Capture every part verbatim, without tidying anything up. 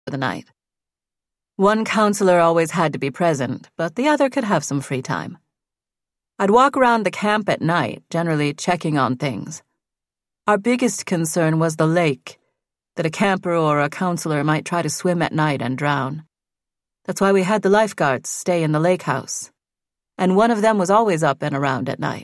for the night. One counselor always had to be present, but the other could have some free time. I'd walk around the camp at night, generally checking on things. Our biggest concern was the lake, that a camper or a counselor might try to swim at night and drown. That's why we had the lifeguards stay in the lake house, and one of them was always up and around at night.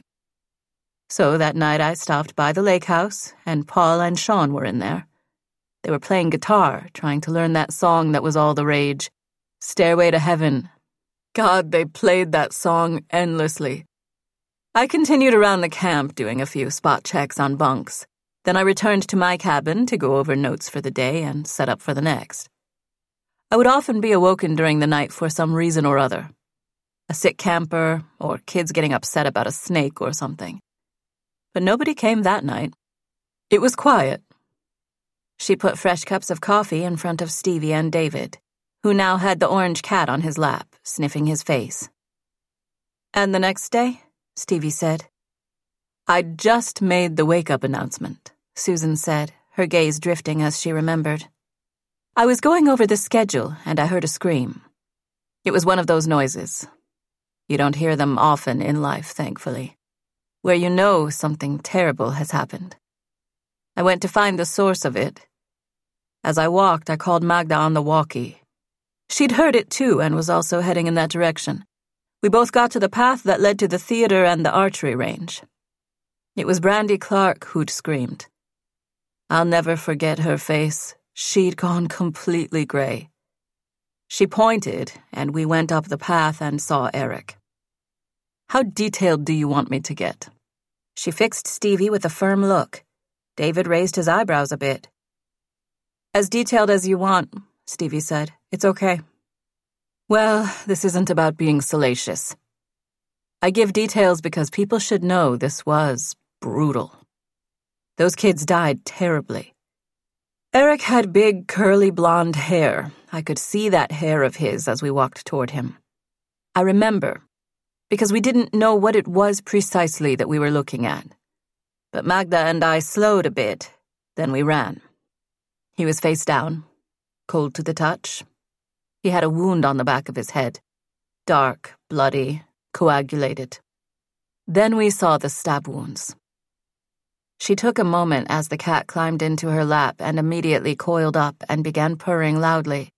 So that night I stopped by the lake house, and Paul and Sean were in there. They were playing guitar, trying to learn that song that was all the rage, Stairway to Heaven. God, they played that song endlessly. I continued around the camp doing a few spot checks on bunks. Then I returned to my cabin to go over notes for the day and set up for the next. I would often be awoken during the night for some reason or other. A sick camper, or kids getting upset about a snake or something. But nobody came that night. It was quiet. She put fresh cups of coffee in front of Stevie and David, who now had the orange cat on his lap, sniffing his face. And the next day, Stevie said, "I'd just made the wake-up announcement," Susan said, her gaze drifting as she remembered. "I was going over the schedule, and I heard a scream. It was one of those noises. You don't hear them often in life, thankfully, where you know something terrible has happened. I went to find the source of it. As I walked, I called Magda on the walkie. She'd heard it too and was also heading in that direction. We both got to the path that led to the theater and the archery range. It was Brandy Clark who'd screamed. I'll never forget her face. She'd gone completely gray. She pointed, and we went up the path and saw Eric. How detailed do you want me to get?" She fixed Stevie with a firm look. David raised his eyebrows a bit. "As detailed as you want," Stevie said. "It's okay." "Well, this isn't about being salacious. I give details because people should know this was brutal. Those kids died terribly. Eric had big, curly blonde hair. I could see that hair of his as we walked toward him. I remember, because we didn't know what it was precisely that we were looking at. But Magda and I slowed a bit, then we ran. He was face down, cold to the touch. He had a wound on the back of his head, dark, bloody, coagulated. Then we saw the stab wounds." She took a moment as the cat climbed into her lap and immediately coiled up and began purring loudly.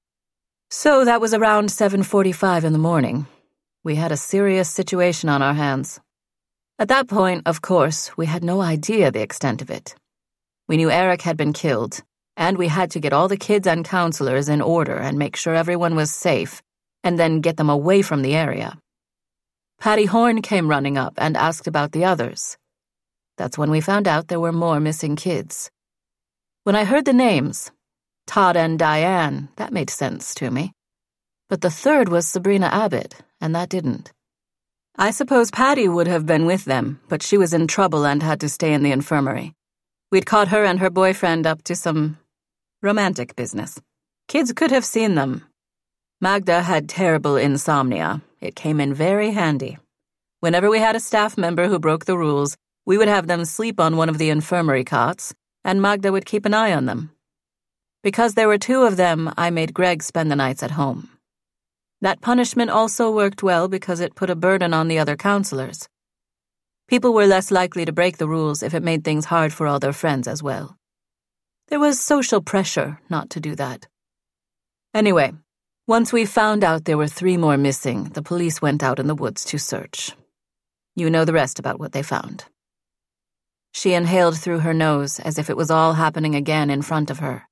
"So that was around seven forty-five in the morning. We had a serious situation on our hands. At that point, of course, we had no idea the extent of it. We knew Eric had been killed, and we had to get all the kids and counselors in order and make sure everyone was safe, and then get them away from the area. Patty Horn came running up and asked about the others. That's when we found out there were more missing kids. When I heard the names, Todd and Diane, that made sense to me. But the third was Sabrina Abbott, and that didn't. I suppose Patty would have been with them, but she was in trouble and had to stay in the infirmary. We'd caught her and her boyfriend up to some romantic business. Kids could have seen them. Magda had terrible insomnia. It came in very handy. Whenever we had a staff member who broke the rules, we would have them sleep on one of the infirmary cots, and Magda would keep an eye on them. Because there were two of them, I made Greg spend the nights at home. That punishment also worked well because it put a burden on the other counselors. People were less likely to break the rules if it made things hard for all their friends as well. There was social pressure not to do that. Anyway, once we found out there were three more missing, the police went out in the woods to search. You know the rest about what they found. She inhaled through her nose as if it was all happening again in front of her.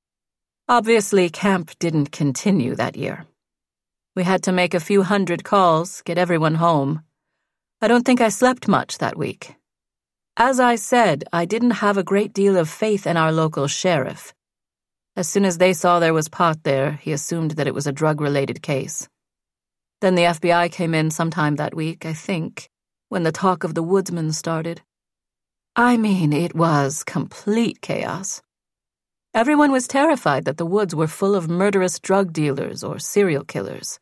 Obviously, camp didn't continue that year. We had to make a few hundred calls, get everyone home. I don't think I slept much that week. As I said, I didn't have a great deal of faith in our local sheriff. As soon as they saw there was pot there, he assumed that it was a drug-related case. Then the F B I came in sometime that week, I think, when the talk of the woodsman started. I mean, it was complete chaos. Everyone was terrified that the woods were full of murderous drug dealers or serial killers.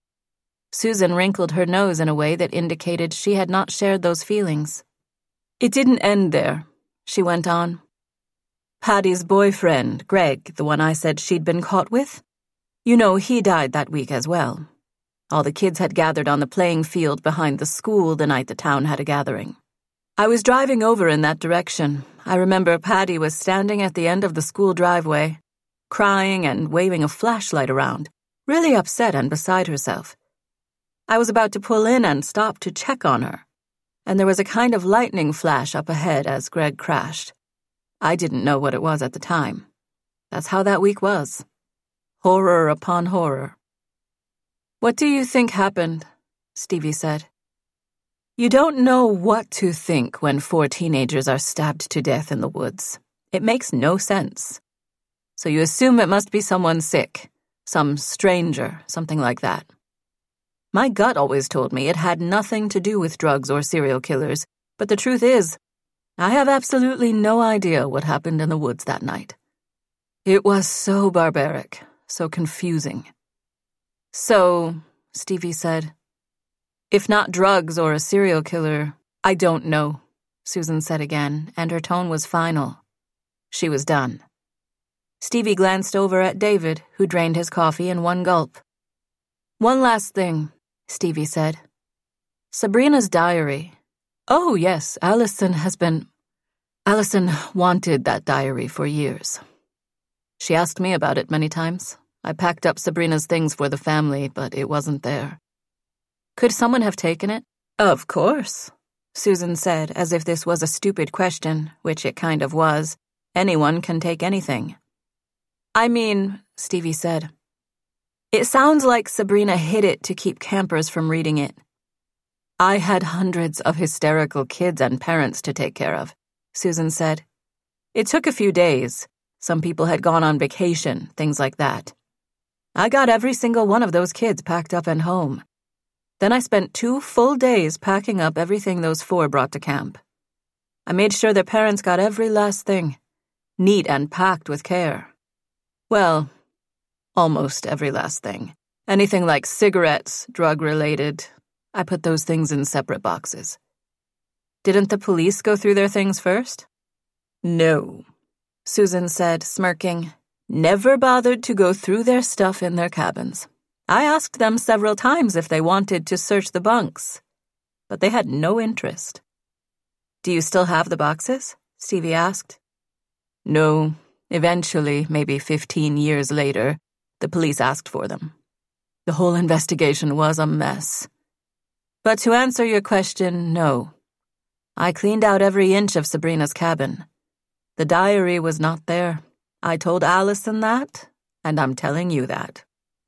Susan wrinkled her nose in a way that indicated she had not shared those feelings. It didn't end there, she went on. Patty's boyfriend, Greg, the one I said she'd been caught with. You know, he died that week as well. All the kids had gathered on the playing field behind the school the night the town had a gathering. I was driving over in that direction. I remember Patty was standing at the end of the school driveway, crying and waving a flashlight around, really upset and beside herself. I was about to pull in and stop to check on her, and there was a kind of lightning flash up ahead as Greg crashed. I didn't know what it was at the time. That's how that week was. Horror upon horror. "What do you think happened?" Stevie said. You don't know what to think when four teenagers are stabbed to death in the woods. It makes no sense. So you assume it must be someone sick, some stranger, something like that. My gut always told me it had nothing to do with drugs or serial killers, but the truth is, I have absolutely no idea what happened in the woods that night. It was so barbaric, so confusing. So, Stevie said, if not drugs or a serial killer, I don't know, Susan said again, and her tone was final. She was done. Stevie glanced over at David, who drained his coffee in one gulp. One last thing, Stevie said. Sabrina's diary. Oh, yes, Allison has been... Allison wanted that diary for years. She asked me about it many times. I packed up Sabrina's things for the family, but it wasn't there. Could someone have taken it? Of course, Susan said, as if this was a stupid question, which it kind of was. Anyone can take anything. I mean, Stevie said, it sounds like Sabrina hid it to keep campers from reading it. I had hundreds of hysterical kids and parents to take care of, Susan said. It took a few days. Some people had gone on vacation, things like that. I got every single one of those kids packed up and home. Then I spent two full days packing up everything those four brought to camp. I made sure their parents got every last thing, neat and packed with care. Well, almost every last thing. Anything like cigarettes, drug-related, I put those things in separate boxes. Didn't the police go through their things first? No, Susan said, smirking. Never bothered to go through their stuff in their cabins. I asked them several times if they wanted to search the bunks, but they had no interest. Do you still have the boxes? Stevie asked. No. Eventually, maybe fifteen years later, the police asked for them. The whole investigation was a mess. But to answer your question, no. I cleaned out every inch of Sabrina's cabin. The diary was not there. I told Allison that, and I'm telling you that.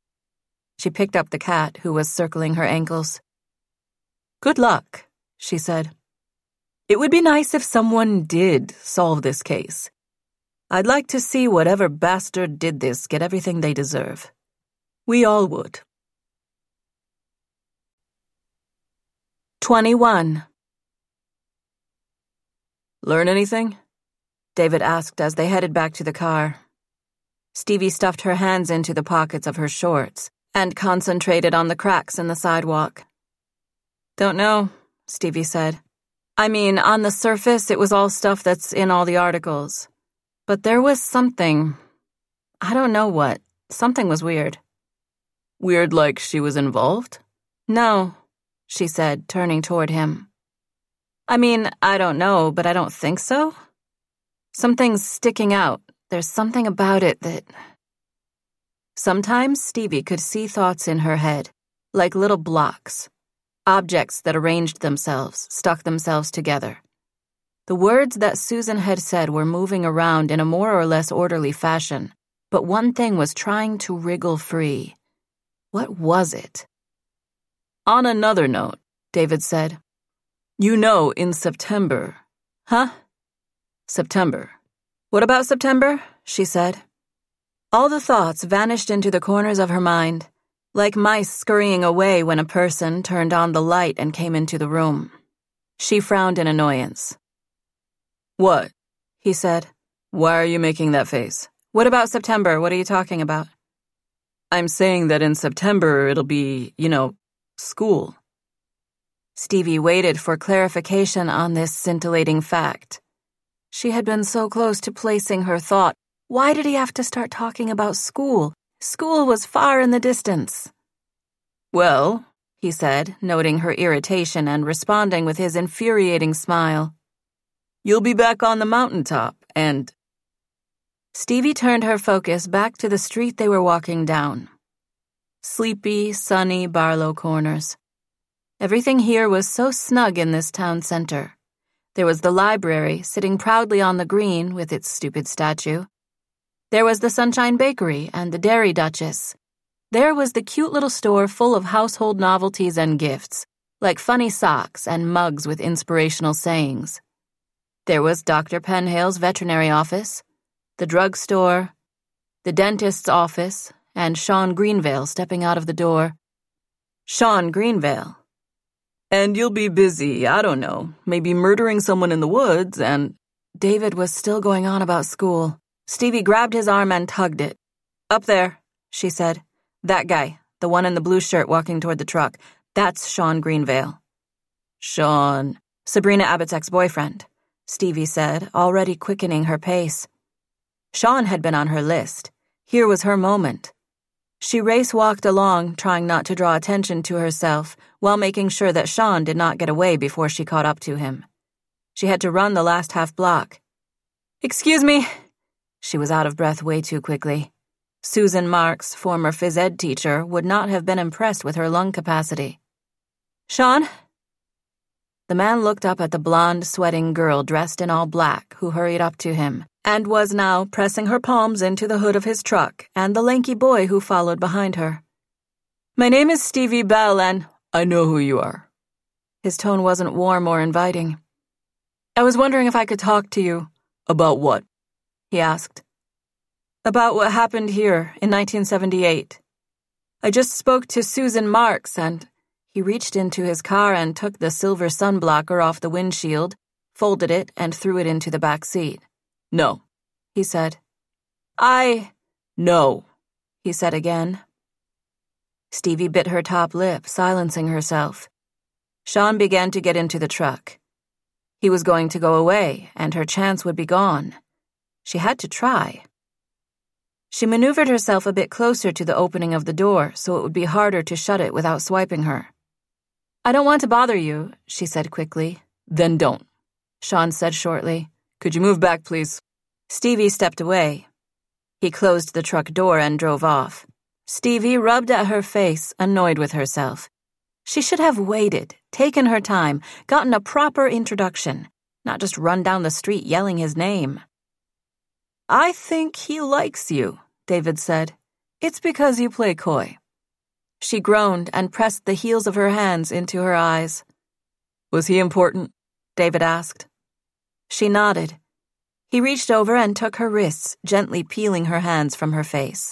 She picked up the cat, who was circling her ankles. Good luck, she said. It would be nice if someone did solve this case. I'd like to see whatever bastard did this get everything they deserve. We all would. twenty-one. Learn anything? David asked as they headed back to the car. Stevie stuffed her hands into the pockets of her shorts and concentrated on the cracks in the sidewalk. Don't know, Stevie said. I mean, on the surface, it was all stuff that's in all the articles. But there was something. I don't know what. Something was weird. Weird like she was involved? No, she said, turning toward him. I mean, I don't know, but I don't think so. Something's sticking out. There's something about it that... Sometimes Stevie could see thoughts in her head, like little blocks, objects that arranged themselves, stuck themselves together. The words that Susan had said were moving around in a more or less orderly fashion, but one thing was trying to wriggle free. What was it? On another note, David said, you know, in September... Huh? September. What about September? She said. All the thoughts vanished into the corners of her mind, like mice scurrying away when a person turned on the light and came into the room. She frowned in annoyance. What? He said. Why are you making that face? What about September? What are you talking about? I'm saying that in September it'll be, you know, school. Stevie waited for clarification on this scintillating fact. She had been so close to placing her thought. Why did he have to start talking about school? School was far in the distance. Well, he said, noting her irritation and responding with his infuriating smile. You'll be back on the mountaintop, and... Stevie turned her focus back to the street they were walking down. Sleepy, sunny Barlow Corners. Everything here was so snug in this town center. There was the library, sitting proudly on the green with its stupid statue. There was the Sunshine Bakery and the Dairy Duchess. There was the cute little store full of household novelties and gifts, like funny socks and mugs with inspirational sayings. There was Doctor Penhale's veterinary office, the drugstore, the dentist's office, and Sean Greenvale stepping out of the door. Sean Greenvale. And you'll be busy, I don't know, maybe murdering someone in the woods and... David was still going on about school. Stevie grabbed his arm and tugged it. Up there, she said. That guy, the one in the blue shirt walking toward the truck, that's Sean Greenvale. Sean, Sabrina Abbott's ex-boyfriend, Stevie said, already quickening her pace. Sean had been on her list. Here was her moment. She race-walked along, trying not to draw attention to herself, while making sure that Sean did not get away before she caught up to him. She had to run the last half block. Excuse me. She was out of breath way too quickly. Susan Marks, former phys ed teacher, would not have been impressed with her lung capacity. Sean? The man looked up at the blonde, sweating girl dressed in all black who hurried up to him, and was now pressing her palms into the hood of his truck and the lanky boy who followed behind her. My name is Stevie Bell, and I know who you are. His tone wasn't warm or inviting. I was wondering if I could talk to you. About what? He asked. About what happened here in nineteen seventy-eight. I just spoke to Susan Marks, and he reached into his car and took the silver sunblocker off the windshield, folded it, and threw it into the back seat. No, he said. I... No, he said again. Stevie bit her top lip, silencing herself. Sean began to get into the truck. He was going to go away, and her chance would be gone. She had to try. She maneuvered herself a bit closer to the opening of the door so it would be harder to shut it without swiping her. I don't want to bother you, she said quickly. Then don't, Sean said shortly. Could you move back, please? Stevie stepped away. He closed the truck door and drove off. Stevie rubbed at her face, annoyed with herself. She should have waited, taken her time, gotten a proper introduction, not just run down the street yelling his name. I think he likes you, David said. It's because you play coy. She groaned and pressed the heels of her hands into her eyes. Was he important? David asked. She nodded. He reached over and took her wrists, gently peeling her hands from her face.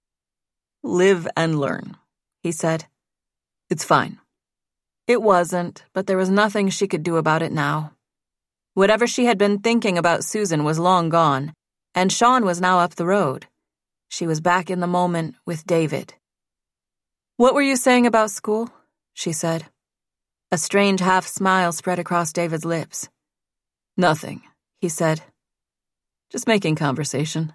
Live and learn, he said. It's fine. It wasn't, but there was nothing she could do about it now. Whatever she had been thinking about Susan was long gone, and Sean was now up the road. She was back in the moment with David. What were you saying about school? She said. A strange half-smile spread across David's lips. Nothing, he said. Just making conversation.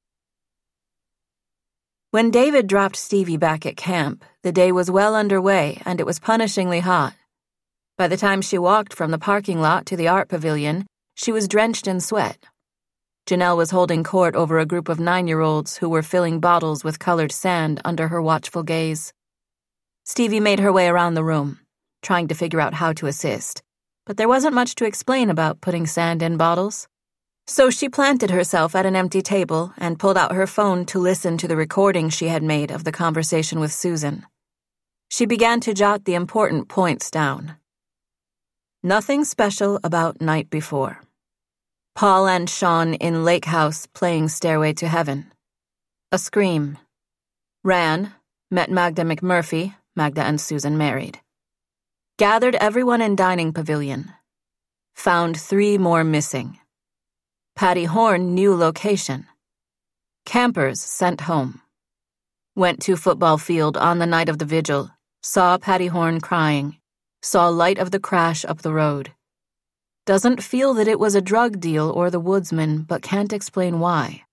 When David dropped Stevie back at camp, the day was well underway and it was punishingly hot. By the time she walked from the parking lot to the art pavilion, she was drenched in sweat. Janelle was holding court over a group of nine-year-olds who were filling bottles with colored sand under her watchful gaze. Stevie made her way around the room, trying to figure out how to assist, but there wasn't much to explain about putting sand in bottles. So she planted herself at an empty table and pulled out her phone to listen to the recording she had made of the conversation with Susan. She began to jot the important points down. Nothing special about night before. Paul and Sean in Lake House playing Stairway to Heaven. A scream. Ran, met Magda McMurphy, Magda and Susan married. Gathered everyone in dining pavilion. Found three more missing. Patty Horn new location. Campers sent home. Went to football field on the night of the vigil. Saw Patty Horn crying. Saw light of the crash up the road. Doesn't feel that it was a drug deal or the woodsman, but can't explain why.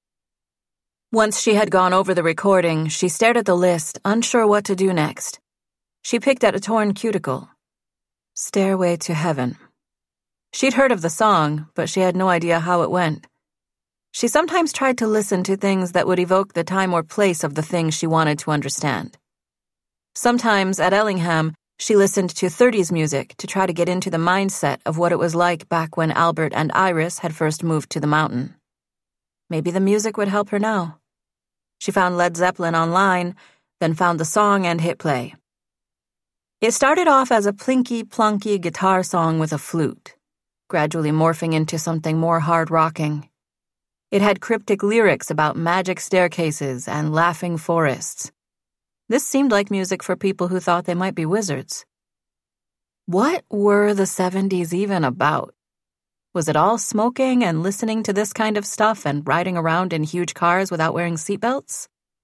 Once she had gone over the recording, she stared at the list, unsure what to do next. She picked at a torn cuticle. Stairway to Heaven. She'd heard of the song, but she had no idea how it went. She sometimes tried to listen to things that would evoke the time or place of the thing she wanted to understand. Sometimes, at Ellingham, she listened to thirties music to try to get into the mindset of what it was like back when Albert and Iris had first moved to the mountain. Maybe the music would help her now. She found Led Zeppelin online, then found the song and hit play. It started off as a plinky-plonky guitar song with a flute, gradually morphing into something more hard-rocking. It had cryptic lyrics about magic staircases and laughing forests. This seemed like music for people who thought they might be wizards. What were the seventies even about? Was it all smoking and listening to this kind of stuff and riding around in huge cars without wearing seatbelts?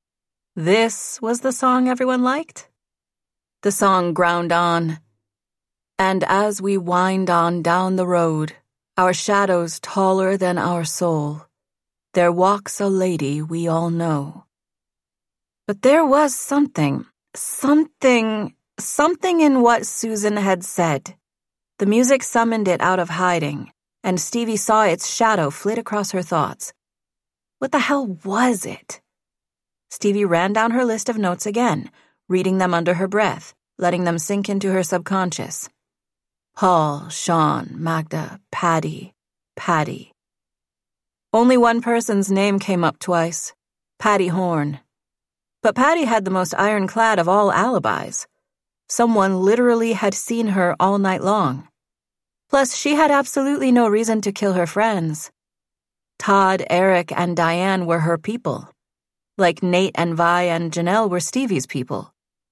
This was the song everyone liked? The song ground on. And as we wind on down the road, our shadows taller than our soul, there walks a lady we all know. But there was something, something, something in what Susan had said. The music summoned it out of hiding, and Stevie saw its shadow flit across her thoughts. What the hell was it? Stevie ran down her list of notes again, reading them under her breath, letting them sink into her subconscious. Paul, Sean, Magda, Patty, Patty. Only one person's name came up twice, Patty Horn. But Patty had the most ironclad of all alibis. Someone literally had seen her all night long. Plus, she had absolutely no reason to kill her friends. Todd, Eric, and Diane were her people, like Nate and Vi and Janelle were Stevie's people.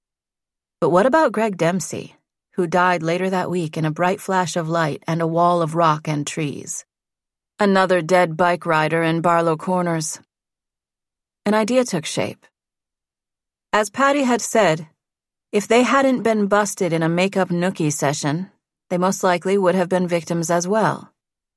But what about Greg Dempsey, who died later that week in a bright flash of light and a wall of rock and trees? Another dead bike rider in Barlow Corners. An idea took shape. As Patty had said, if they hadn't been busted in a make-up nookie session, they most likely would have been victims as well.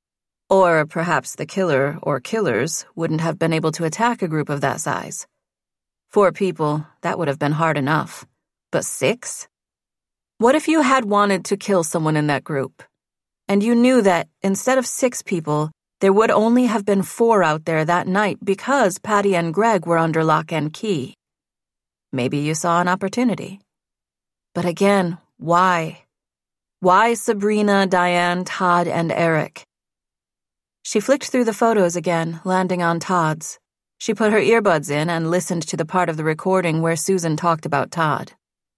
Or perhaps the killer or killers wouldn't have been able to attack a group of that size. Four people, that would have been hard enough. But six? What if you had wanted to kill someone in that group, and you knew that instead of six people, there would only have been four out there that night because Patty and Greg were under lock and key? Maybe you saw an opportunity. But again, why? Why Sabrina, Diane, Todd, and Eric? She flicked through the photos again, landing on Todd's. She put her earbuds in and listened to the part of the recording where Susan talked about Todd.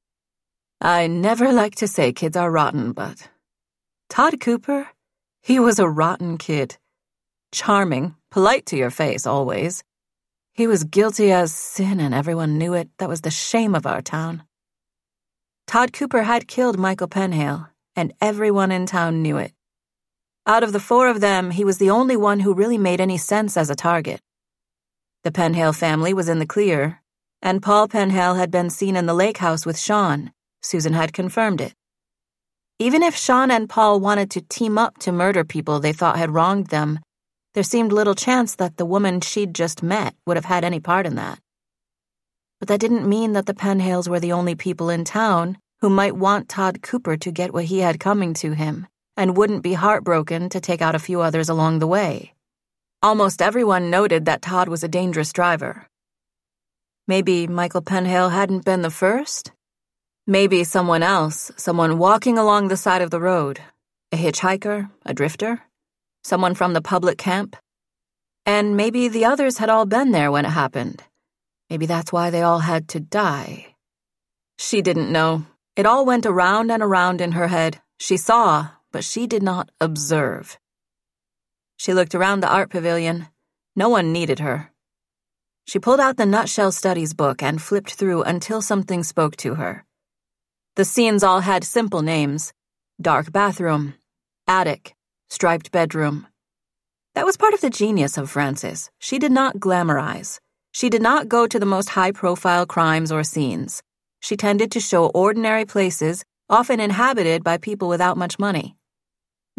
I never like to say kids are rotten, but Todd Cooper, he was a rotten kid. Charming, polite to your face always. He was guilty as sin and everyone knew it. That was the shame of our town. Todd Cooper had killed Michael Penhale, and everyone in town knew it. Out of the four of them, he was the only one who really made any sense as a target. The Penhale family was in the clear, and Paul Penhale had been seen in the lake house with Sean. Susan had confirmed it. Even if Sean and Paul wanted to team up to murder people they thought had wronged them, there seemed little chance that the woman she'd just met would have had any part in that. But that didn't mean that the Penhales were the only people in town who might want Todd Cooper to get what he had coming to him, and wouldn't be heartbroken to take out a few others along the way. Almost everyone noted that Todd was a dangerous driver. Maybe Michael Penhale hadn't been the first? Maybe someone else, someone walking along the side of the road. A hitchhiker, a drifter, someone from the public camp. And maybe the others had all been there when it happened. Maybe that's why they all had to die. She didn't know. It all went around and around in her head. She saw, but she did not observe. She looked around the art pavilion. No one needed her. She pulled out the Nutshell Studies book and flipped through until something spoke to her. The scenes all had simple names. Dark bathroom, attic, striped bedroom. That was part of the genius of Frances. She did not glamorize. She did not go to the most high-profile crimes or scenes. She tended to show ordinary places, often inhabited by people without much money.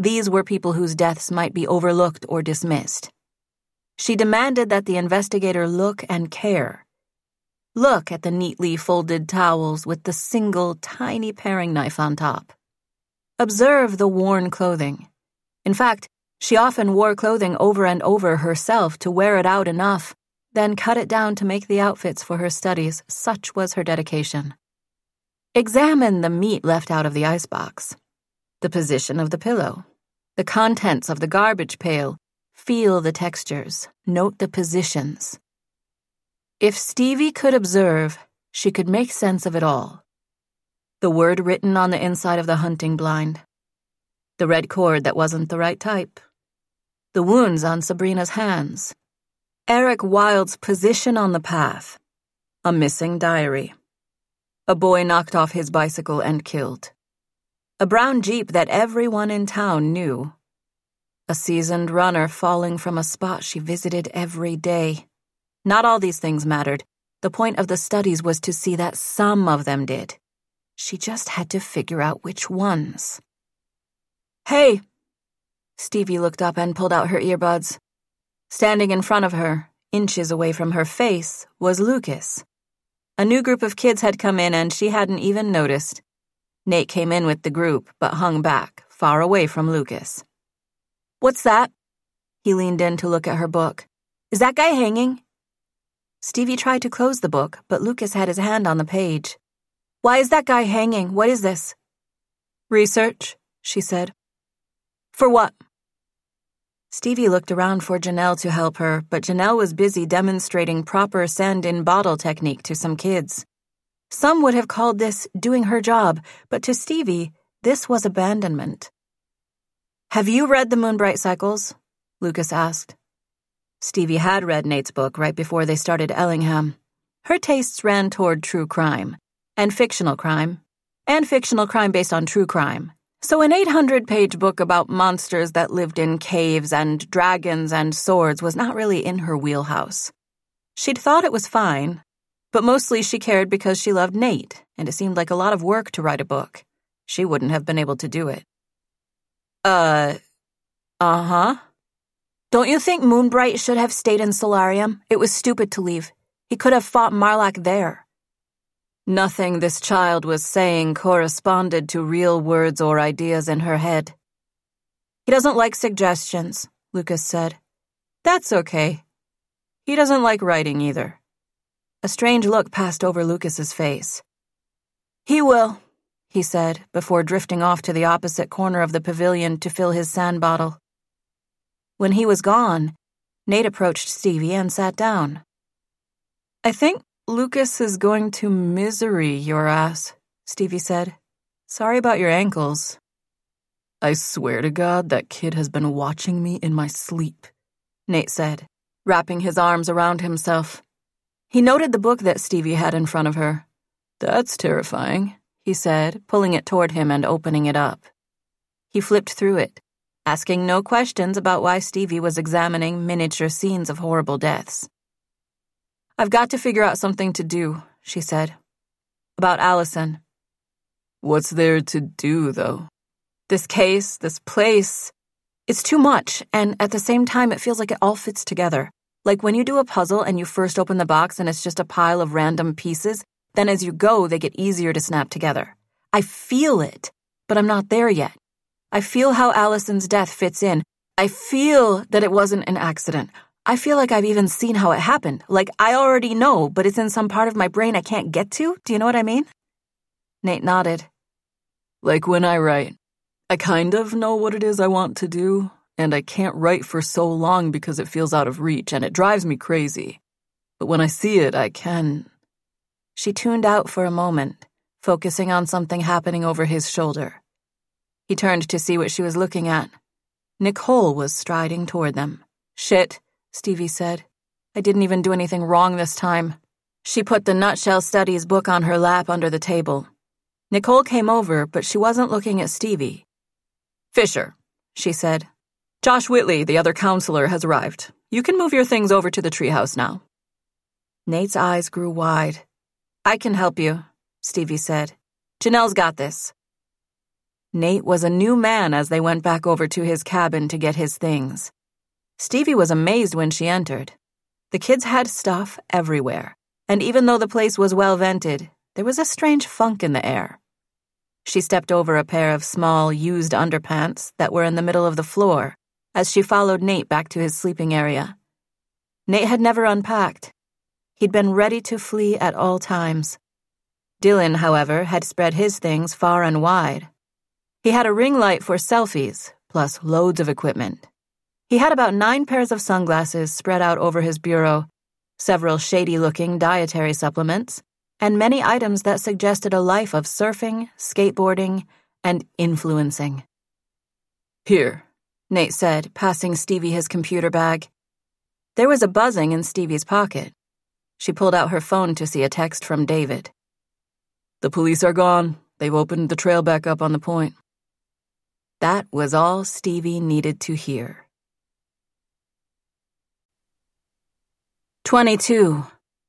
These were people whose deaths might be overlooked or dismissed. She demanded that the investigator look and care. Look at the neatly folded towels with the single tiny paring knife on top. Observe the worn clothing. In fact, she often wore clothing over and over herself to wear it out enough, then cut it down to make the outfits for her studies. Such was her dedication. Examine the meat left out of the icebox, the position of the pillow, the contents of the garbage pail. Feel the textures, note the positions. If Stevie could observe, she could make sense of it all. The word written on the inside of the hunting blind. The red cord that wasn't the right type. The wounds on Sabrina's hands. Eric Wilde's position on the path. A missing diary. A boy knocked off his bicycle and killed. A brown Jeep that everyone in town knew. A seasoned runner falling from a spot she visited every day. Not all these things mattered. The point of the studies was to see that some of them did. She just had to figure out which ones. Hey! Stevie looked up and pulled out her earbuds. Standing in front of her, inches away from her face, was Lucas. A new group of kids had come in and she hadn't even noticed. Nate came in with the group, but hung back, far away from Lucas. What's that? He leaned in to look at her book. Is that guy hanging? Stevie tried to close the book, but Lucas had his hand on the page. Why is that guy hanging? What is this? Research, she said. For what? Stevie looked around for Janelle to help her, but Janelle was busy demonstrating proper sand-in-bottle technique to some kids. Some would have called this doing her job, but to Stevie, this was abandonment. Have you read the Moonbright Cycles? Lucas asked. Stevie had read Nate's book right before they started Ellingham. Her tastes ran toward true crime, and fictional crime, and fictional crime based on true crime. So an eight hundred page book about monsters that lived in caves and dragons and swords was not really in her wheelhouse. She'd thought it was fine, but mostly she cared because she loved Nate, and it seemed like a lot of work to write a book. She wouldn't have been able to do it. Uh, uh-huh. Don't you think Moonbright should have stayed in Solarium? It was stupid to leave. He could have fought Marlack there. Nothing this child was saying corresponded to real words or ideas in her head. He doesn't like suggestions, Lucas said. That's okay. He doesn't like writing either. A strange look passed over Lucas's face. He will, he said, before drifting off to the opposite corner of the pavilion to fill his sand bottle. When he was gone, Nate approached Stevie and sat down. I think Lucas is going to misery your ass, Stevie said. Sorry about your ankles. I swear to God that kid has been watching me in my sleep, Nate said, wrapping his arms around himself. He noted the book that Stevie had in front of her. That's terrifying, he said, pulling it toward him and opening it up. He flipped through it, asking no questions about why Stevie was examining miniature scenes of horrible deaths. I've got to figure out something to do, she said. About Allison. What's there to do, though? This case, this place, it's too much, and at the same time it feels like it all fits together. Like when you do a puzzle and you first open the box and it's just a pile of random pieces, then as you go they get easier to snap together. I feel it, but I'm not there yet. I feel how Allison's death fits in. I feel that it wasn't an accident. I feel like I've even seen how it happened. Like I already know, but it's in some part of my brain I can't get to. Do you know what I mean? Nate nodded. Like when I write, I kind of know what it is I want to do, and I can't write for so long because it feels out of reach and it drives me crazy. But when I see it, I can. She tuned out for a moment, focusing on something happening over his shoulder. He turned to see what she was looking at. Nicole was striding toward them. Shit, Stevie said. I didn't even do anything wrong this time. She put the Nutshell Studies book on her lap under the table. Nicole came over, but she wasn't looking at Stevie. Fisher, she said. Josh Whitley, the other counselor, has arrived. You can move your things over to the treehouse now. Nate's eyes grew wide. I can help you, Stevie said. Janelle's got this. Nate was a new man as they went back over to his cabin to get his things. Stevie was amazed when she entered. The kids had stuff everywhere, and even though the place was well vented, there was a strange funk in the air. She stepped over a pair of small, used underpants that were in the middle of the floor as she followed Nate back to his sleeping area. Nate had never unpacked. He'd been ready to flee at all times. Dylan, however, had spread his things far and wide. He had a ring light for selfies, plus loads of equipment. He had about nine pairs of sunglasses spread out over his bureau, several shady-looking dietary supplements, and many items that suggested a life of surfing, skateboarding, and influencing. "Here," Nate said, passing Stevie his computer bag. There was a buzzing in Stevie's pocket. She pulled out her phone to see a text from David. "The police are gone. They've opened the trail back up on the point." That was all Stevie needed to hear. twenty-two.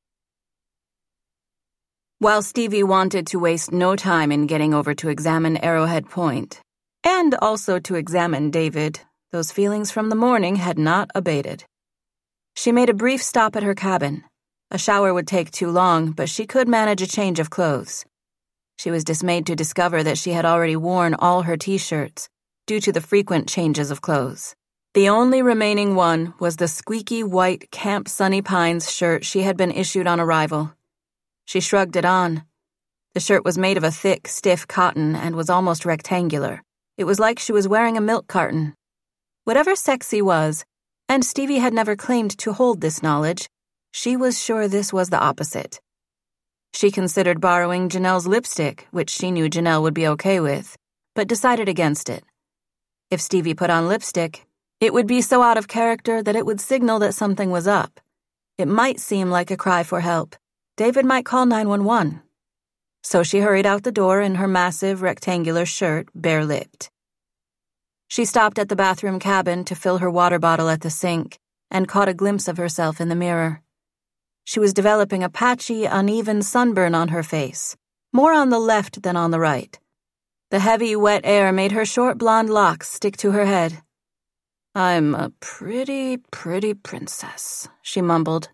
While Stevie wanted to waste no time in getting over to examine Arrowhead Point, and also to examine David, those feelings from the morning had not abated. She made a brief stop at her cabin. A shower would take too long, but she could manage a change of clothes. She was dismayed to discover that she had already worn all her t-shirts, due to the frequent changes of clothes. The only remaining one was the squeaky white Camp Sunny Pines shirt she had been issued on arrival. She shrugged it on. The shirt was made of a thick, stiff cotton and was almost rectangular. It was like she was wearing a milk carton. Whatever sexy was, and Stevie had never claimed to hold this knowledge, she was sure this was the opposite. She considered borrowing Janelle's lipstick, which she knew Janelle would be okay with, but decided against it. If Stevie put on lipstick, it would be so out of character that it would signal that something was up. It might seem like a cry for help. David might call nine one one. So she hurried out the door in her massive rectangular shirt, bare-lipped. She stopped at the bathroom cabin to fill her water bottle at the sink and caught a glimpse of herself in the mirror. She was developing a patchy, uneven sunburn on her face, more on the left than on the right. The heavy, wet air made her short blonde locks stick to her head. "I'm a pretty, pretty princess," she mumbled.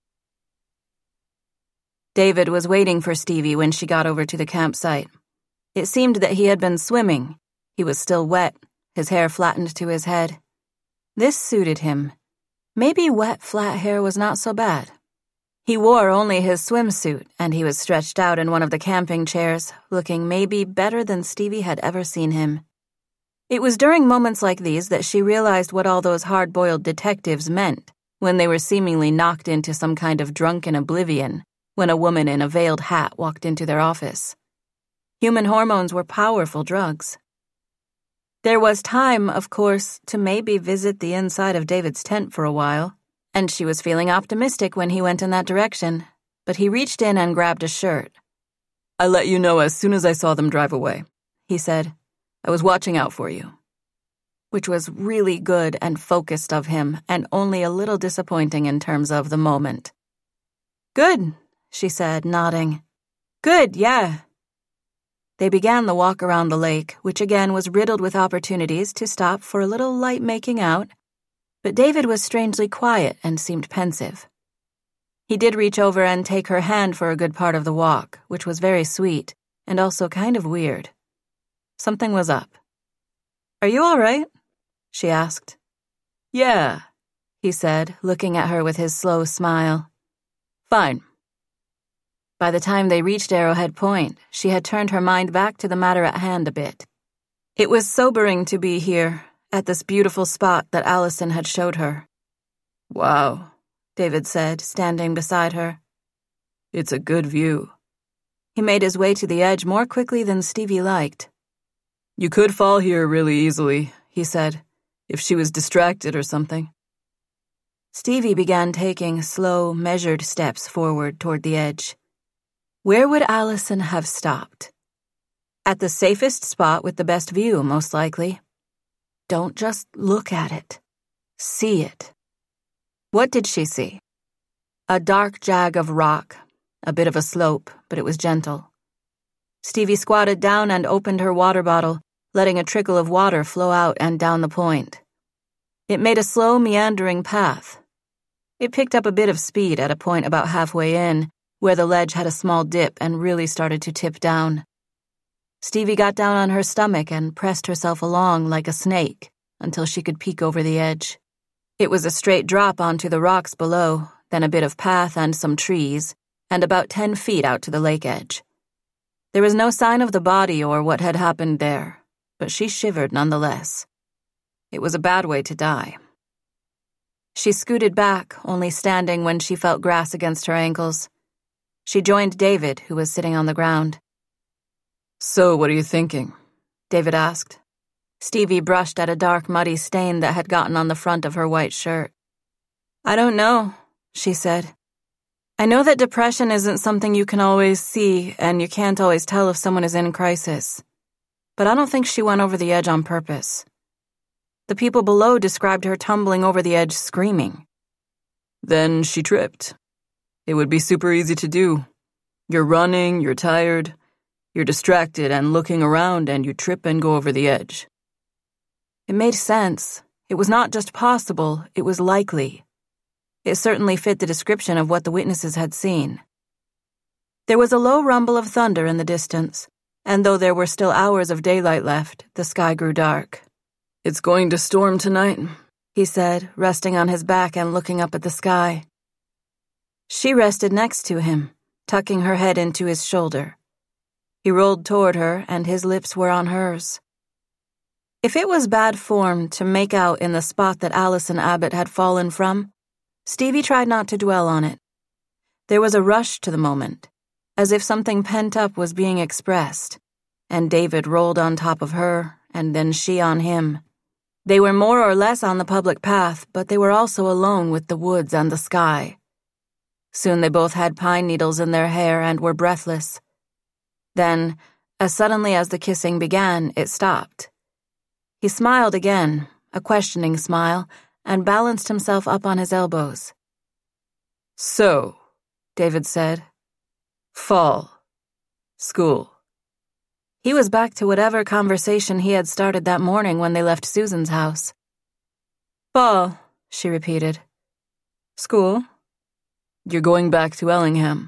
David was waiting for Stevie when she got over to the campsite. It seemed that he had been swimming. He was still wet, his hair flattened to his head. This suited him. Maybe wet, flat hair was not so bad. He wore only his swimsuit, and he was stretched out in one of the camping chairs, looking maybe better than Stevie had ever seen him. It was during moments like these that she realized what all those hard-boiled detectives meant when they were seemingly knocked into some kind of drunken oblivion when a woman in a veiled hat walked into their office. Human hormones were powerful drugs. There was time, of course, to maybe visit the inside of David's tent for a while, and she was feeling optimistic when he went in that direction, but he reached in and grabbed a shirt. "I let you know as soon as I saw them drive away," he said. "I was watching out for you." Which was really good and focused of him, and only a little disappointing in terms of the moment. "Good," she said, nodding. "Good, yeah." They began the walk around the lake, which again was riddled with opportunities to stop for a little light making out, but David was strangely quiet and seemed pensive. He did reach over and take her hand for a good part of the walk, which was very sweet, and also kind of weird. Something was up. "Are you all right?" she asked. "Yeah," he said, looking at her with his slow smile. "Fine." By the time they reached Arrowhead Point, she had turned her mind back to the matter at hand a bit. It was sobering to be here, at this beautiful spot that Allison had showed her. "Wow," David said, standing beside her. "It's a good view." He made his way to the edge more quickly than Stevie liked. "You could fall here really easily," he said, "if she was distracted or something." Stevie began taking slow, measured steps forward toward the edge. Where would Allison have stopped? At the safest spot with the best view, most likely. Don't just look at it. See it. What did she see? A dark jag of rock, a bit of a slope, but it was gentle. Stevie squatted down and opened her water bottle, letting a trickle of water flow out and down the point. It made a slow, meandering path. It picked up a bit of speed at a point about halfway in, where the ledge had a small dip and really started to tip down. Stevie got down on her stomach and pressed herself along like a snake until she could peek over the edge. It was a straight drop onto the rocks below, then a bit of path and some trees, and about ten feet out to the lake edge. There was no sign of the body or what had happened there, but she shivered nonetheless. It was a bad way to die. She scooted back, only standing when she felt grass against her ankles. She joined David, who was sitting on the ground. "So, what are you thinking?" David asked. Stevie brushed at a dark, muddy stain that had gotten on the front of her white shirt. "I don't know," she said. "I know that depression isn't something you can always see, and you can't always tell if someone is in crisis. But I don't think she went over the edge on purpose. The people below described her tumbling over the edge screaming." "Then she tripped. It would be super easy to do. You're running, you're tired, you're distracted and looking around, and you trip and go over the edge." It made sense. It was not just possible, it was likely. It certainly fit the description of what the witnesses had seen. There was a low rumble of thunder in the distance, and though there were still hours of daylight left, the sky grew dark. "It's going to storm tonight," he said, resting on his back and looking up at the sky. She rested next to him, tucking her head into his shoulder. He rolled toward her, and his lips were on hers. If it was bad form to make out in the spot that Allison Abbott had fallen from, Stevie tried not to dwell on it. There was a rush to the moment, as if something pent up was being expressed, and David rolled on top of her, and then she on him. They were more or less on the public path, but they were also alone with the woods and the sky. Soon they both had pine needles in their hair and were breathless. Then, as suddenly as the kissing began, it stopped. He smiled again, a questioning smile, and balanced himself up on his elbows. "So," David said, "fall, school." He was back to whatever conversation he had started that morning when they left Susan's house. "Fall," she repeated. "School?" "You're going back to Ellingham."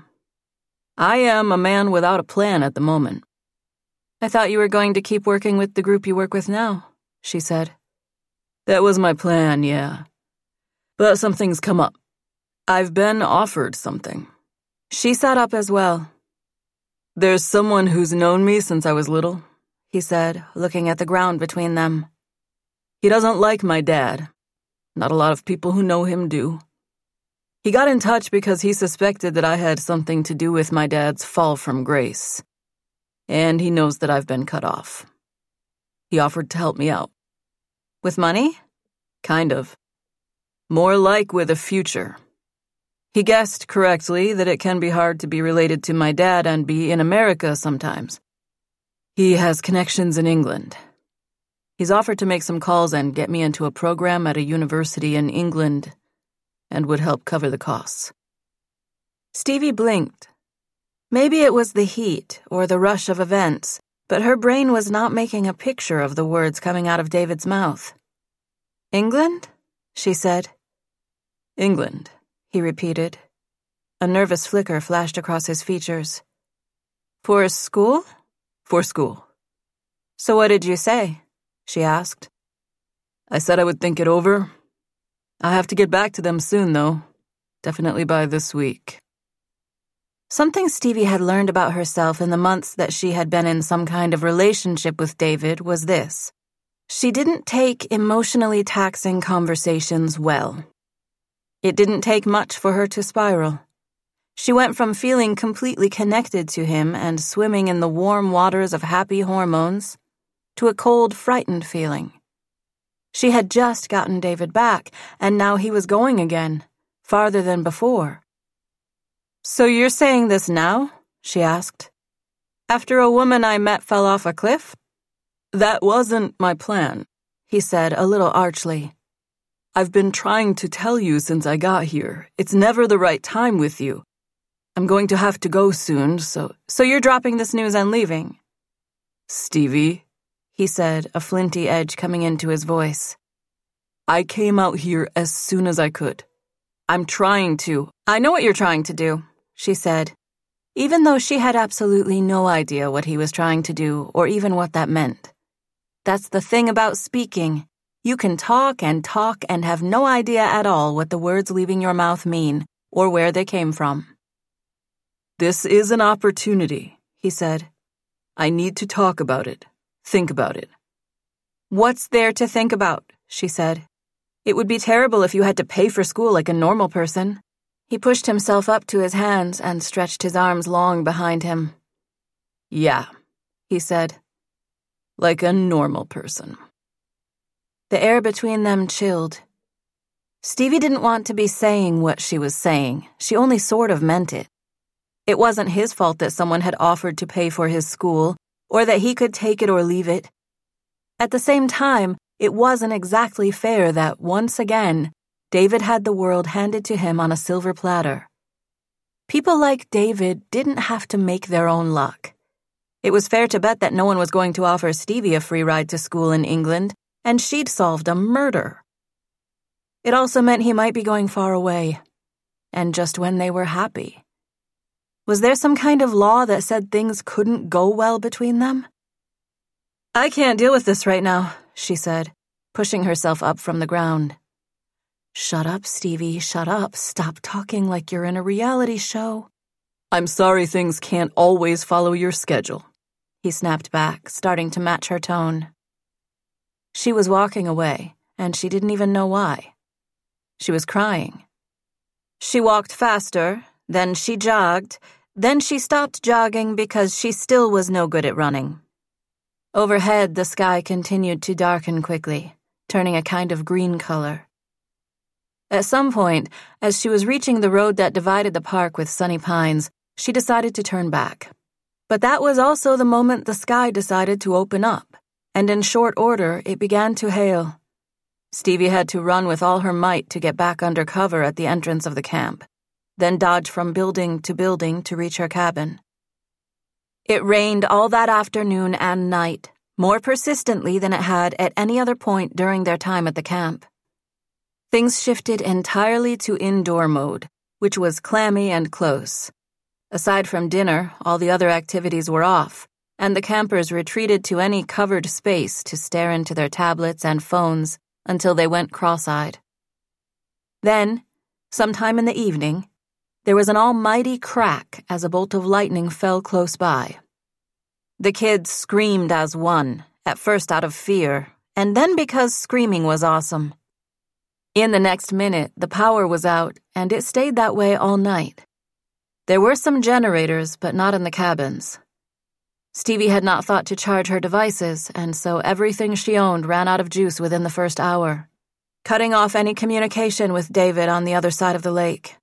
"I am a man without a plan at the moment." "I thought you were going to keep working with the group you work with now," she said. "That was my plan, yeah. But something's come up. I've been offered something." She sat up as well. "There's someone who's known me since I was little," he said, looking at the ground between them. "He doesn't like my dad. Not a lot of people who know him do. He got in touch because he suspected that I had something to do with my dad's fall from grace. And he knows that I've been cut off. He offered to help me out." "With money?" "Kind of. More like with a future. He guessed correctly that it can be hard to be related to my dad and be in America sometimes. He has connections in England. He's offered to make some calls and get me into a program at a university in England and would help cover the costs." Stevie blinked. Maybe it was the heat or the rush of events, but her brain was not making a picture of the words coming out of David's mouth. "England?" she said. "England," he repeated. A nervous flicker flashed across his features. "For school?" "For school." "So what did you say?" she asked. "I said I would think it over. I have to get back to them soon, though. Definitely by this week." Something Stevie had learned about herself in the months that she had been in some kind of relationship with David was this. She didn't take emotionally taxing conversations well. It didn't take much for her to spiral. She went from feeling completely connected to him and swimming in the warm waters of happy hormones to a cold, frightened feeling. She had just gotten David back, and now he was going again, farther than before. "So you're saying this now?" she asked. "After a woman I met fell off a cliff?" "That wasn't my plan," he said a little archly. "I've been trying to tell you since I got here. It's never the right time with you. I'm going to have to go soon, so... So you're dropping this news and leaving?" "Stevie," he said, a flinty edge coming into his voice. I came out here as soon as I could. I'm trying to. I know what you're trying to do, she said, even though she had absolutely no idea what he was trying to do or even what that meant. That's the thing about speaking. You can talk and talk and have no idea at all what the words leaving your mouth mean or where they came from. This is an opportunity, he said. I need to talk about it. Think about it. What's there to think about? She said. It would be terrible if you had to pay for school like a normal person. He pushed himself up to his hands and stretched his arms long behind him. Yeah, he said. Like a normal person. The air between them chilled. Stevie didn't want to be saying what she was saying. She only sort of meant it. It wasn't his fault that someone had offered to pay for his school, or that he could take it or leave it. At the same time, it wasn't exactly fair that, once again, David had the world handed to him on a silver platter. People like David didn't have to make their own luck. It was fair to bet that no one was going to offer Stevie a free ride to school in England, and she'd solved a murder. It also meant he might be going far away, and just when they were happy. Was there some kind of law that said things couldn't go well between them? I can't deal with this right now, she said, pushing herself up from the ground. Shut up, Stevie, shut up. Stop talking like you're in a reality show. I'm sorry things can't always follow your schedule, he snapped back, starting to match her tone. She was walking away, and she didn't even know why. She was crying. She walked faster, then she jogged, then she stopped jogging because she still was no good at running. Overhead, the sky continued to darken quickly, turning a kind of green color. At some point, as she was reaching the road that divided the park with Sunny Pines, she decided to turn back. But that was also the moment the sky decided to open up, and in short order, it began to hail. Stevie had to run with all her might to get back under cover at the entrance of the camp, then dodge from building to building to reach her cabin. It rained all that afternoon and night, more persistently than it had at any other point during their time at the camp. Things shifted entirely to indoor mode, which was clammy and close. Aside from dinner, all the other activities were off, and the campers retreated to any covered space to stare into their tablets and phones until they went cross-eyed. Then, sometime in the evening, there was an almighty crack as a bolt of lightning fell close by. The kids screamed as one, at first out of fear, and then because screaming was awesome. In the next minute, the power was out, and it stayed that way all night. There were some generators, but not in the cabins. Stevie had not thought to charge her devices, and so everything she owned ran out of juice within the first hour, cutting off any communication with David on the other side of the lake.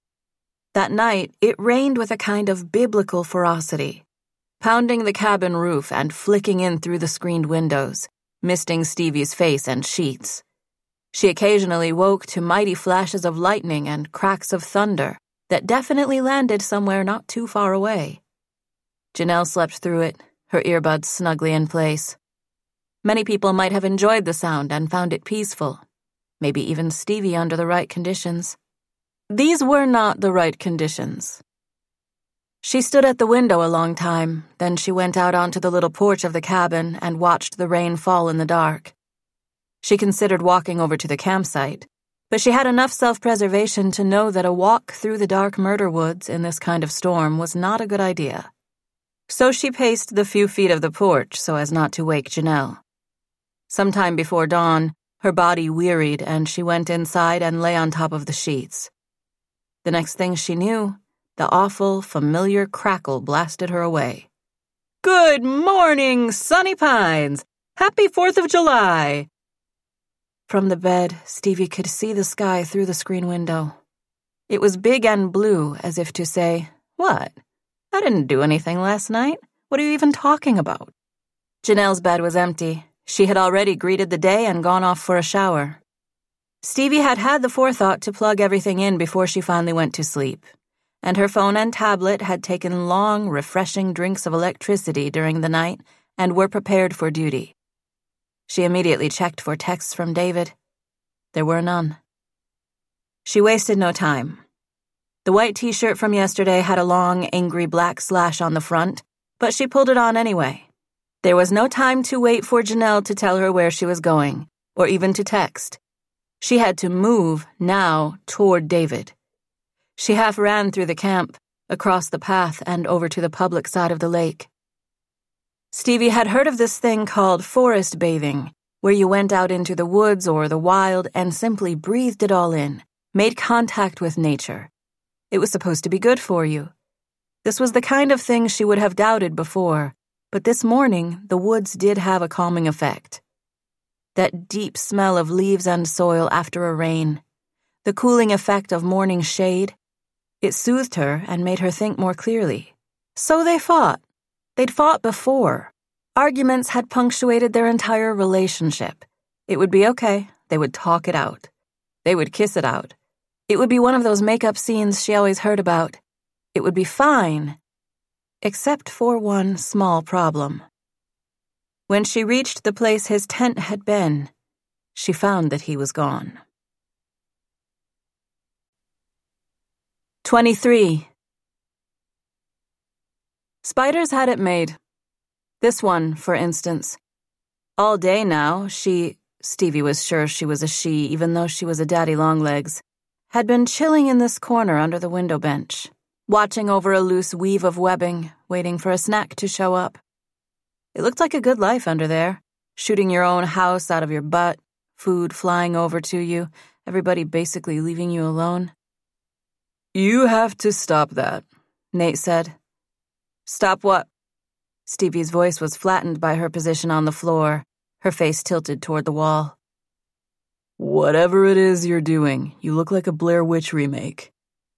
That night, it rained with a kind of biblical ferocity, pounding the cabin roof and flicking in through the screened windows, misting Stevie's face and sheets. She occasionally woke to mighty flashes of lightning and cracks of thunder that definitely landed somewhere not too far away. Janelle slept through it, her earbuds snugly in place. Many people might have enjoyed the sound and found it peaceful, maybe even Stevie under the right conditions. These were not the right conditions. She stood at the window a long time, then she went out onto the little porch of the cabin and watched the rain fall in the dark. She considered walking over to the campsite, but she had enough self-preservation to know that a walk through the dark murder woods in this kind of storm was not a good idea. So she paced the few feet of the porch so as not to wake Janelle. Sometime before dawn, her body wearied and she went inside and lay on top of the sheets. The next thing she knew, the awful, familiar crackle blasted her away. "Good morning, Sunny Pines! Happy Fourth of July!" From the bed, Stevie could see the sky through the screen window. It was big and blue, as if to say, "What? I didn't do anything last night. What are you even talking about?" Janelle's bed was empty. She had already greeted the day and gone off for a shower. Stevie had had the forethought to plug everything in before she finally went to sleep, and her phone and tablet had taken long, refreshing drinks of electricity during the night and were prepared for duty. She immediately checked for texts from David. There were none. She wasted no time. The white t-shirt from yesterday had a long, angry black slash on the front, but she pulled it on anyway. There was no time to wait for Janelle to tell her where she was going, or even to text. She had to move now toward David. She half ran through the camp, across the path, and over to the public side of the lake. Stevie had heard of this thing called forest bathing, where you went out into the woods or the wild and simply breathed it all in, made contact with nature. It was supposed to be good for you. This was the kind of thing she would have doubted before, but this morning the woods did have a calming effect. That deep smell of leaves and soil after a rain, the cooling effect of morning shade, it soothed her and made her think more clearly. So they fought. They'd fought before. Arguments had punctuated their entire relationship. It would be okay. They would talk it out. They would kiss it out. It would be one of those makeup scenes she always heard about. It would be fine, except for one small problem. When she reached the place his tent had been, she found that he was gone. twenty-three. Spiders had it made. This one, for instance. All day now, she, Stevie was sure she was a she even though she was a daddy longlegs, had been chilling in this corner under the window bench, watching over a loose weave of webbing, waiting for a snack to show up. It looked like a good life under there, shooting your own house out of your butt, food flying over to you, everybody basically leaving you alone. You have to stop that, Nate said. Stop what? Stevie's voice was flattened by her position on the floor, her face tilted toward the wall. Whatever it is you're doing, you look like a Blair Witch remake.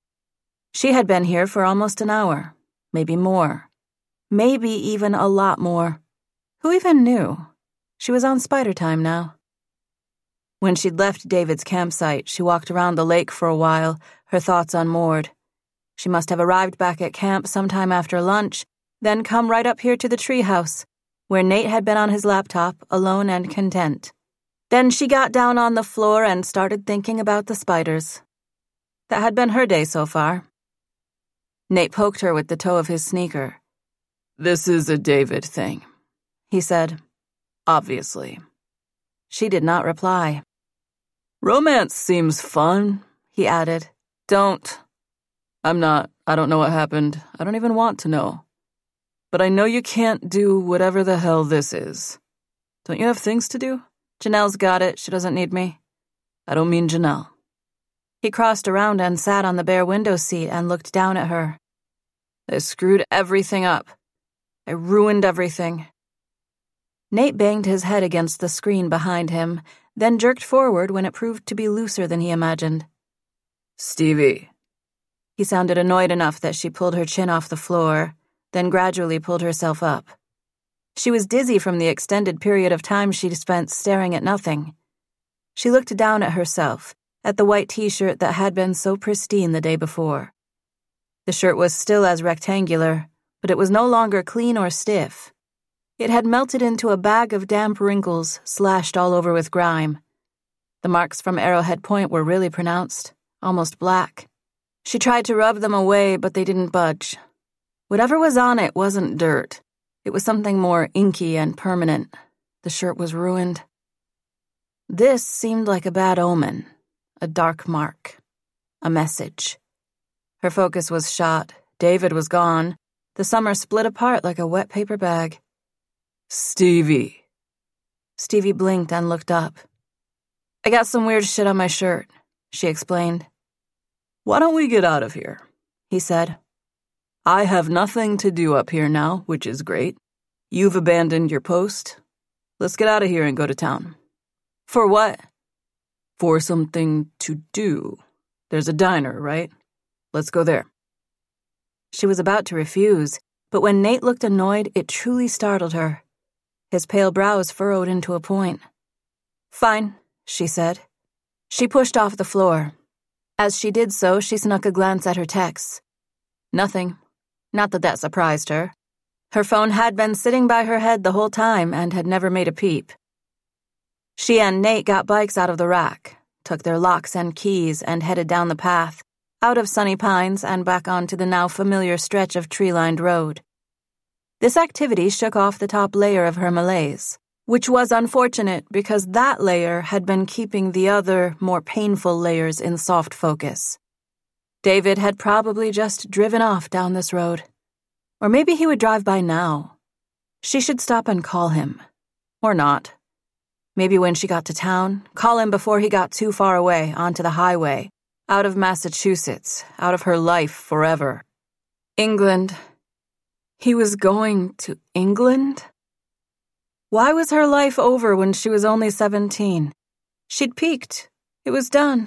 She had been here for almost an hour, maybe more. Maybe even a lot more. Who even knew? She was on spider time now. When she'd left David's campsite, she walked around the lake for a while, her thoughts unmoored. She must have arrived back at camp sometime after lunch, then come right up here to the treehouse, where Nate had been on his laptop, alone and content. Then she got down on the floor and started thinking about the spiders. That had been her day so far. Nate poked her with the toe of his sneaker. This is a David thing, he said. Obviously. She did not reply. Romance seems fun, he added. Don't. I'm not. I don't know what happened. I don't even want to know. But I know you can't do whatever the hell this is. Don't you have things to do? Janelle's got it. She doesn't need me. I don't mean Janelle. He crossed around and sat on the bare window seat and looked down at her. I screwed everything up. I ruined everything. Nate banged his head against the screen behind him, then jerked forward when it proved to be looser than he imagined. Stevie. He sounded annoyed enough that she pulled her chin off the floor, then gradually pulled herself up. She was dizzy from the extended period of time she'd spent staring at nothing. She looked down at herself, at the white t-shirt that had been so pristine the day before. The shirt was still as rectangular, but it was no longer clean or stiff. It had melted into a bag of damp wrinkles, slashed all over with grime. The marks from Arrowhead Point were really pronounced, almost black. She tried to rub them away, but they didn't budge. Whatever was on it wasn't dirt. It was something more inky and permanent. The shirt was ruined. This seemed like a bad omen, a dark mark, a message. Her focus was shot. David was gone. The summer split apart like a wet paper bag. Stevie. Stevie blinked and looked up. I got some weird shit on my shirt, she explained. Why don't we get out of here? He said. I have nothing to do up here now, which is great. You've abandoned your post. Let's get out of here and go to town. For what? For something to do. There's a diner, right? Let's go there. She was about to refuse, but when Nate looked annoyed, it truly startled her. His pale brows furrowed into a point. Fine, she said. She pushed off the floor. As she did so, she snuck a glance at her texts. Nothing. Not that that surprised her. Her phone had been sitting by her head the whole time and had never made a peep. She and Nate got bikes out of the rack, took their locks and keys, and headed down the path, out of Sunny Pines and back onto the now familiar stretch of tree-lined road. This activity shook off the top layer of her malaise, which was unfortunate because that layer had been keeping the other, more painful layers in soft focus. David had probably just driven off down this road. Or maybe he would drive by now. She should stop and call him. Or not. Maybe when she got to town, call him before he got too far away, onto the highway, out of Massachusetts, out of her life forever. England. He was going to England? Why was her life over when she was only seventeen? She'd peaked. It was done.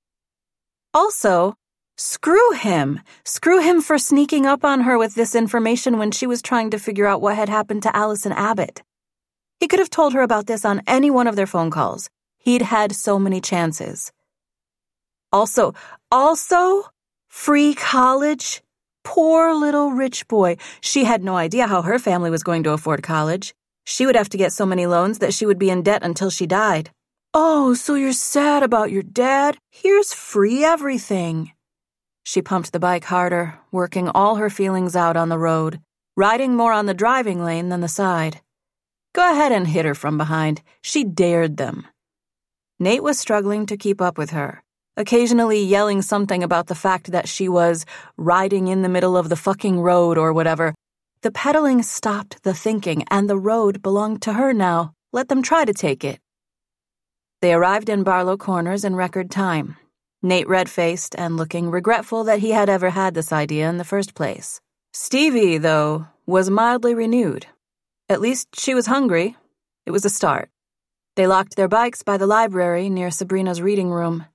Also, screw him. Screw him for sneaking up on her with this information when she was trying to figure out what had happened to Allison Abbott. He could have told her about this on any one of their phone calls. He'd had so many chances. Also, also, free college? Poor little rich boy. She had no idea how her family was going to afford college. She would have to get so many loans that she would be in debt until she died. Oh, so you're sad about your dad? Here's free everything. She pumped the bike harder, working all her feelings out on the road, riding more on the driving lane than the side. Go ahead and hit her from behind. She dared them. Nate was struggling to keep up with her, occasionally yelling something about the fact that she was riding in the middle of the fucking road or whatever. The pedaling stopped the thinking, and the road belonged to her now. Let them try to take it. They arrived in Barlow Corners in record time, Nate red-faced and looking regretful that he had ever had this idea in the first place. Stevie, though, was mildly renewed. At least she was hungry. It was a start. They locked their bikes by the library near Sabrina's reading room.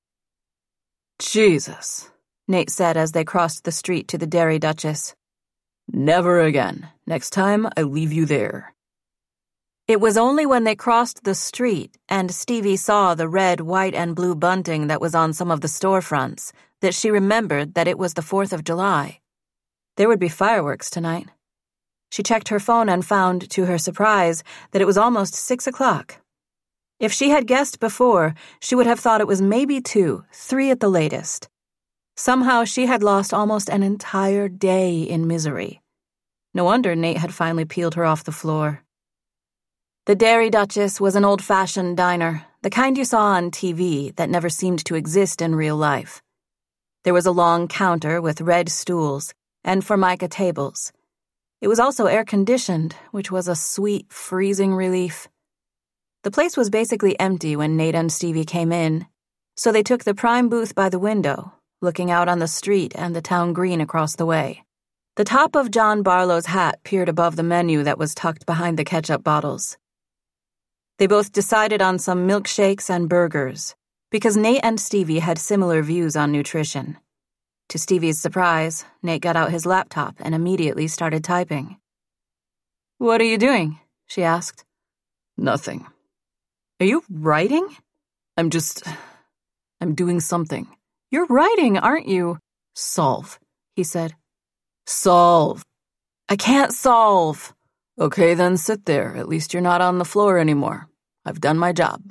Jesus, Nate said as they crossed the street to the Dairy Duchess. Never again. Next time, I leave you there. It was only when they crossed the street and Stevie saw the red, white, and blue bunting that was on some of the storefronts that she remembered that it was the fourth of July. There would be fireworks tonight. She checked her phone and found, to her surprise, that it was almost six o'clock. If she had guessed before, she would have thought it was maybe two, three at the latest. Somehow she had lost almost an entire day in misery. No wonder Nate had finally peeled her off the floor. The Dairy Duchess was an old-fashioned diner, the kind you saw on T V that never seemed to exist in real life. There was a long counter with red stools and Formica tables. It was also air-conditioned, which was a sweet, freezing relief. The place was basically empty when Nate and Stevie came in, so they took the prime booth by the window, looking out on the street and the town green across the way. The top of John Barlow's hat peered above the menu that was tucked behind the ketchup bottles. They both decided on some milkshakes and burgers, because Nate and Stevie had similar views on nutrition. To Stevie's surprise, Nate got out his laptop and immediately started typing. "What are you doing?" she asked. "Nothing." "Are you writing?" I'm just... I'm doing something." "You're writing, aren't you?" "Solve," he said. "Solve." "I can't solve." "Okay, then sit there. At least you're not on the floor anymore. I've done my job."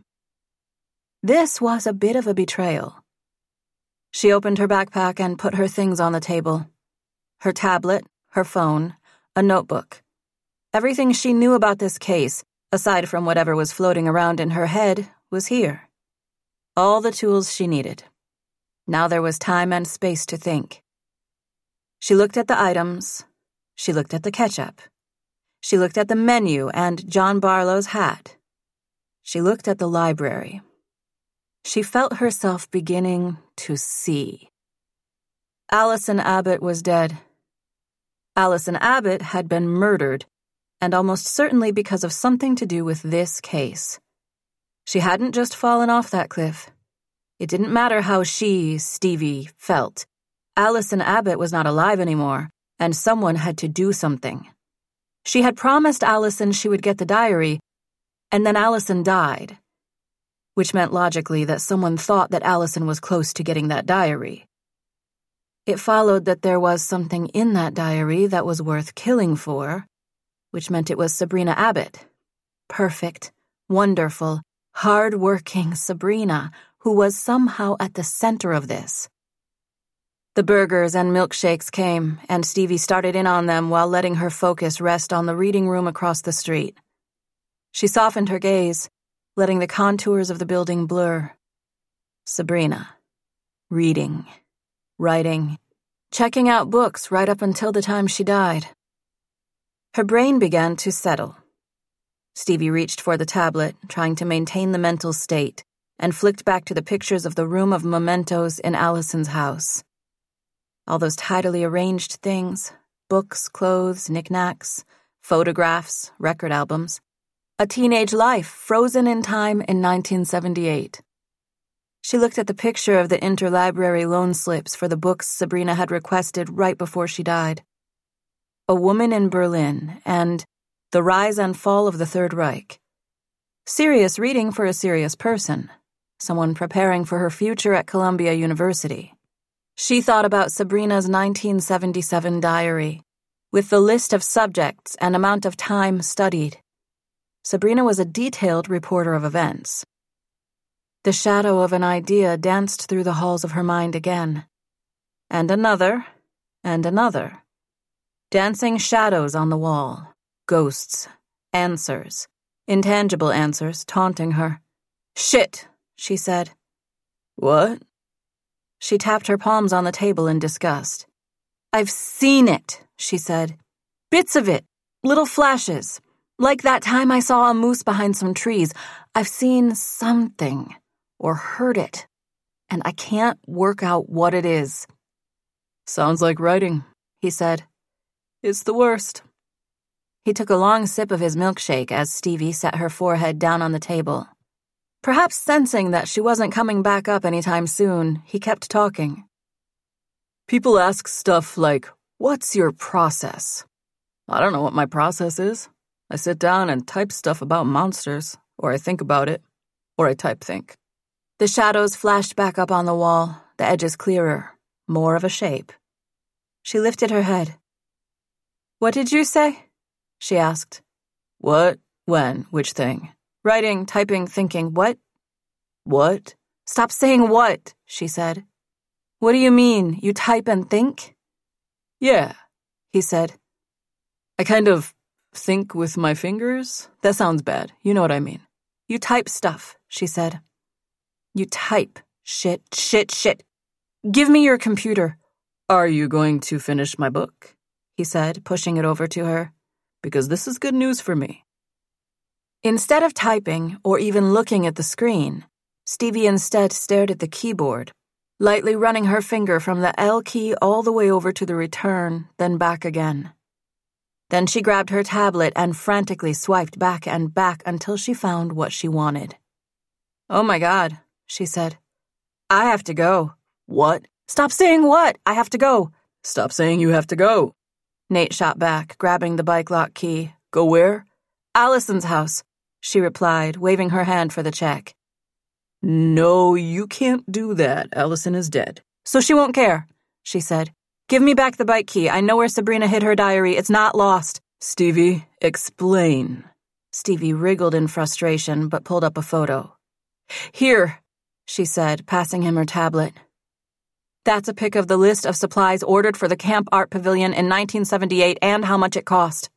This was a bit of a betrayal. She opened her backpack and put her things on the table. Her tablet, her phone, a notebook. Everything she knew about this case, aside from whatever was floating around in her head, was here. All the tools she needed. Now there was time and space to think. She looked at the items. She looked at the ketchup. She looked at the menu and John Barlow's hat. She looked at the library. She felt herself beginning to see. Allison Abbott was dead. Allison Abbott had been murdered, and almost certainly because of something to do with this case. She hadn't just fallen off that cliff. It didn't matter how she, Stevie, felt. Allison Abbott was not alive anymore, and someone had to do something. She had promised Allison she would get the diary, and then Allison died, which meant logically that someone thought that Allison was close to getting that diary. It followed that there was something in that diary that was worth killing for, which meant it was Sabrina Abbott. Perfect, wonderful, Hard-working Sabrina, who was somehow at the center of this. The burgers and milkshakes came, and Stevie started in on them while letting her focus rest on the reading room across the street. She softened her gaze, letting the contours of the building blur. Sabrina. Reading. Writing. Checking out books right up until the time she died. Her brain began to settle. Stevie reached for the tablet, trying to maintain the mental state, and flicked back to the pictures of the room of mementos in Allison's house. All those tidily arranged things, books, clothes, knickknacks, photographs, record albums. A teenage life frozen in time in nineteen seventy-eight. She looked at the picture of the interlibrary loan slips for the books Sabrina had requested right before she died. A Woman in Berlin and The Rise and Fall of the Third Reich. Serious reading for a serious person, someone preparing for her future at Columbia University. She thought about Sabrina's nineteen seventy-seven diary, with the list of subjects and amount of time studied. Sabrina was a detailed reporter of events. The shadow of an idea danced through the halls of her mind again. And another, and another. Dancing shadows on the wall. Ghosts. Answers. Intangible answers taunting her. "Shit," she said. "What?" She tapped her palms on the table in disgust. "I've seen it," she said. "Bits of it. Little flashes. Like that time I saw a moose behind some trees. I've seen something, or heard it, and I can't work out what it is." "Sounds like writing," he said. "It's the worst." He took a long sip of his milkshake as Stevie set her forehead down on the table. Perhaps sensing that she wasn't coming back up anytime soon, he kept talking. "People ask stuff like, 'What's your process?' I don't know what my process is. I sit down and type stuff about monsters, or I think about it, or I type think." The shadows flashed back up on the wall, the edges clearer, more of a shape. She lifted her head. "What did you say?" she asked. "What? When? Which thing?" "Writing, typing, thinking. What?" "What?" "Stop saying what," she said. "What do you mean? You type and think?" "Yeah," he said. "I kind of think with my fingers. That sounds bad. You know what I mean." "You type stuff," she said. "You type. Shit, shit, shit. Give me your computer." "Are you going to finish my book?" he said, pushing it over to her. "Because this is good news for me." Instead of typing or even looking at the screen, Stevie instead stared at the keyboard, lightly running her finger from the L key all the way over to the return, then back again. Then she grabbed her tablet and frantically swiped back and back until she found what she wanted. "Oh my God," she said. "I have to go." "What?" "Stop saying what! I have to go." "Stop saying you have to go." Nate shot back, grabbing the bike lock key. "Go where?" "Allison's house," she replied, waving her hand for the check. "No, you can't do that. Allison is dead." "So she won't care," she said. "Give me back the bike key. I know where Sabrina hid her diary. It's not lost." "Stevie, explain." Stevie wriggled in frustration, but pulled up a photo. "Here," she said, passing him her tablet. "That's a pic of the list of supplies ordered for the Camp Art Pavilion in nineteen seventy-eight and how much it cost.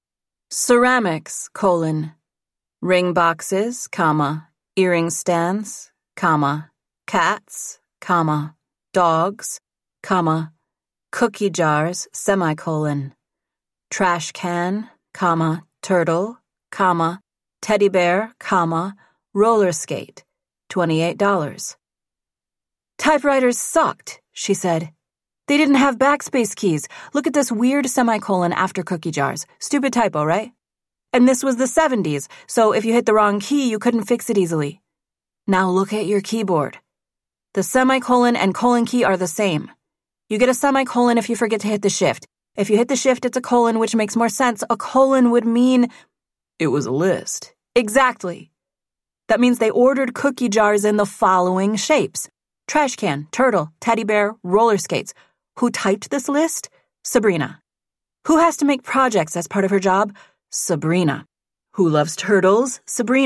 Ceramics, colon. Ring boxes, comma. Earring stands, comma. Cats, comma. Dogs, comma. Cookie jars, semicolon. Trash can, comma. Turtle, comma. Teddy bear, comma. Roller skate, twenty-eight dollars. "Typewriters sucked," she said. "They didn't have backspace keys. Look at this weird semicolon after cookie jars. Stupid typo, right? And this was the seventies, so if you hit the wrong key, you couldn't fix it easily. Now look at your keyboard. The semicolon and colon key are the same. You get a semicolon if you forget to hit the shift. If you hit the shift, it's a colon, which makes more sense. A colon would mean..." "It was a list." "Exactly. That means they ordered cookie jars in the following shapes. Trash can, turtle, teddy bear, roller skates. Who typed this list? Sabrina. Who has to make projects as part of her job? Sabrina. Who loves turtles? Sabrina.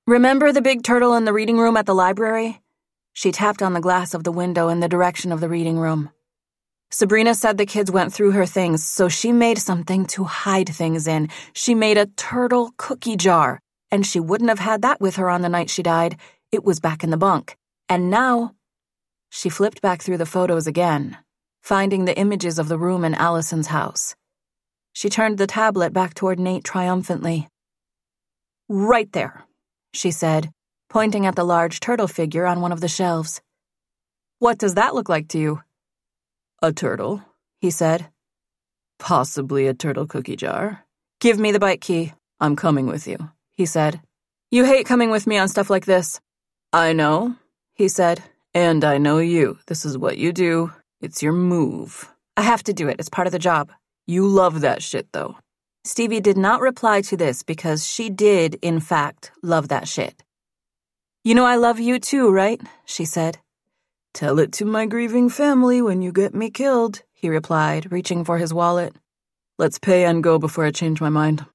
Remember the big turtle in the reading room at the library? She tapped on the glass of the window in the direction of the reading room. Sabrina said the kids went through her things, so she made something to hide things in. She made a turtle cookie jar, and she wouldn't have had that with her on the night she died. It was back in the bunk. And now... She flipped back through the photos again, finding the images of the room in Allison's house. She turned the tablet back toward Nate triumphantly. Right there, she said, pointing at the large turtle figure on one of the shelves. What does that look like to you? A turtle, he said. Possibly a turtle cookie jar. Give me the bike key. I'm coming with you, he said. You hate coming with me on stuff like this. I know, he said. And I know you. This is what you do. It's your move. I have to do it. It's part of the job. You love that shit, though. Stevie did not reply to this because she did, in fact, love that shit. You know I love you too, right? She said. Tell it to my grieving family when you get me killed, he replied, reaching for his wallet. Let's pay and go before I change my mind.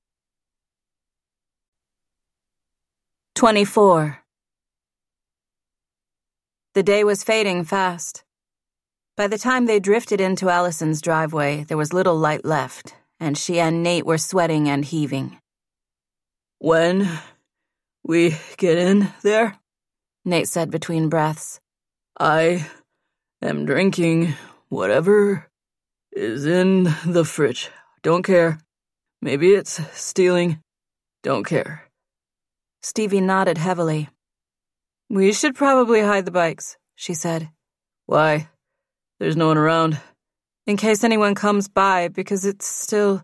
twenty-four. The day was fading fast. By the time they drifted into Allison's driveway, there was little light left, and she and Nate were sweating and heaving. When we get in there, Nate said between breaths, I am drinking whatever is in the fridge. Don't care. Maybe it's stealing. Don't care. Stevie nodded heavily. We should probably hide the bikes, she said. Why? There's no one around. In case anyone comes by, because it's still...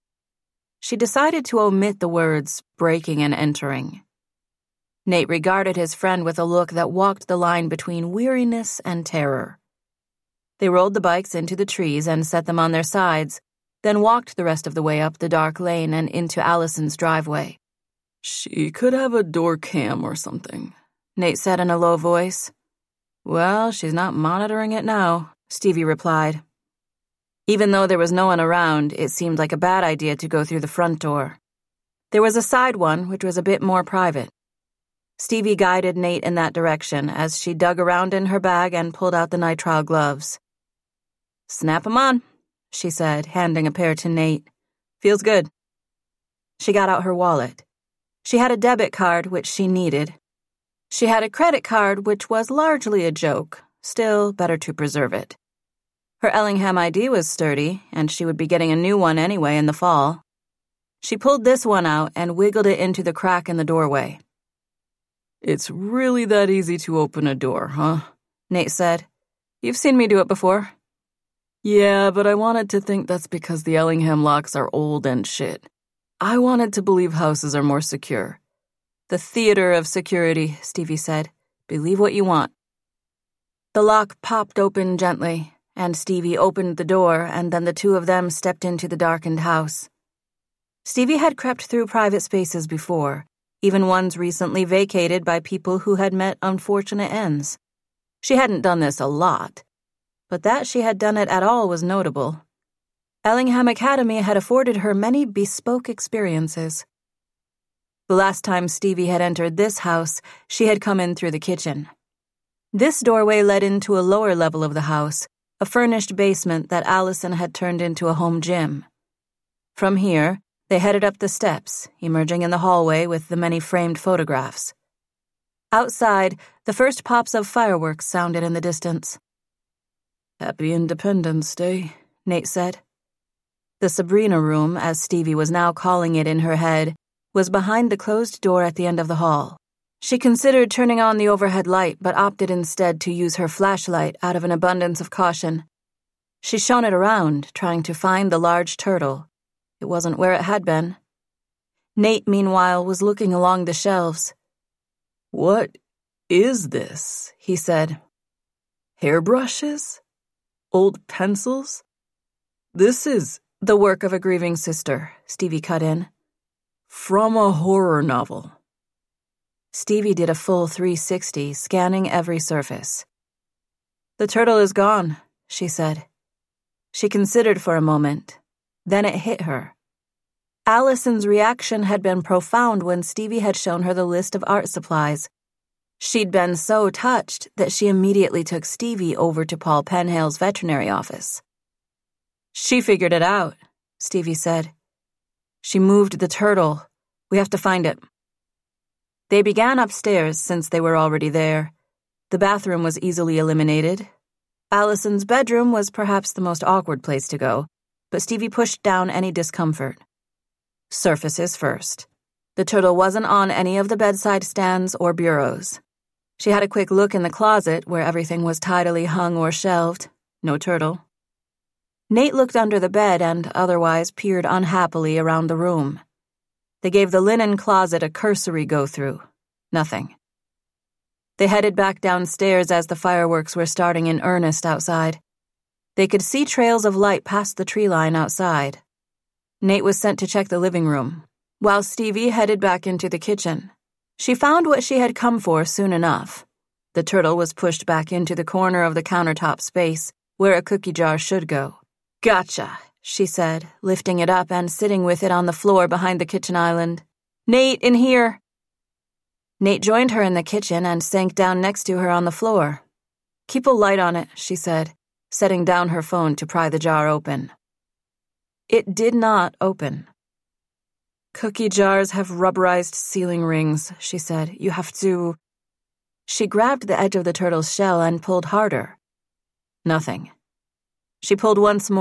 She decided to omit the words breaking and entering. Nate regarded his friend with a look that walked the line between weariness and terror. They rolled the bikes into the trees and set them on their sides, then walked the rest of the way up the dark lane and into Allison's driveway. She could have a door cam or something, Nate said in a low voice. Well, she's not monitoring it now, Stevie replied. Even though there was no one around, it seemed like a bad idea to go through the front door. There was a side one, which was a bit more private. Stevie guided Nate in that direction as she dug around in her bag and pulled out the nitrile gloves. Snap 'em on, she said, handing a pair to Nate. Feels good. She got out her wallet. She had a debit card, which she needed. She had a credit card, which was largely a joke. Still, better to preserve it. Her Ellingham I D was sturdy, and she would be getting a new one anyway in the fall. She pulled this one out and wiggled it into the crack in the doorway. It's really that easy to open a door, huh? Nate said. You've seen me do it before. Yeah, but I wanted to think that's because the Ellingham locks are old and shit. I wanted to believe houses are more secure. The theater of security, Stevie said. Believe what you want. The lock popped open gently, and Stevie opened the door, and then the two of them stepped into the darkened house. Stevie had crept through private spaces before, even ones recently vacated by people who had met unfortunate ends. She hadn't done this a lot, but that she had done it at all was notable. Ellingham Academy had afforded her many bespoke experiences. The last time Stevie had entered this house, she had come in through the kitchen. This doorway led into a lower level of the house, a furnished basement that Allison had turned into a home gym. From here, they headed up the steps, emerging in the hallway with the many framed photographs. Outside, the first pops of fireworks sounded in the distance. Happy Independence Day, Nate said. The Sabrina room, as Stevie was now calling it in her head, was behind the closed door at the end of the hall. She considered turning on the overhead light, but opted instead to use her flashlight out of an abundance of caution. She shone it around, trying to find the large turtle. It wasn't where it had been. Nate, meanwhile, was looking along the shelves. What is this? He said. Hairbrushes? Old pencils? This is the work of a grieving sister, Stevie cut in. From a horror novel. Stevie did a full three sixty, scanning every surface. The turtle is gone, she said. She considered for a moment. Then it hit her. Allison's reaction had been profound when Stevie had shown her the list of art supplies. She'd been so touched that she immediately took Stevie over to Paul Penhale's veterinary office. "She figured it out," Stevie said. "She moved the turtle. We have to find it." They began upstairs since they were already there. The bathroom was easily eliminated. Allison's bedroom was perhaps the most awkward place to go, but Stevie pushed down any discomfort. Surfaces first. The turtle wasn't on any of the bedside stands or bureaus. She had a quick look in the closet where everything was tidily hung or shelved. No turtle. Nate looked under the bed and otherwise peered unhappily around the room. They gave the linen closet a cursory go-through. Nothing. They headed back downstairs as the fireworks were starting in earnest outside. They could see trails of light past the tree line outside. Nate was sent to check the living room, while Stevie headed back into the kitchen. She found what she had come for soon enough. The turtle was pushed back into the corner of the countertop space, where a cookie jar should go. "Gotcha," she said, lifting it up and sitting with it on the floor behind the kitchen island. "Nate, in here." Nate joined her in the kitchen and sank down next to her on the floor. "Keep a light on it," she said, setting down her phone to pry the jar open. It did not open. "Cookie jars have rubberized sealing rings," she said. "You have to—" She grabbed the edge of the turtle's shell and pulled harder. Nothing. She pulled once more.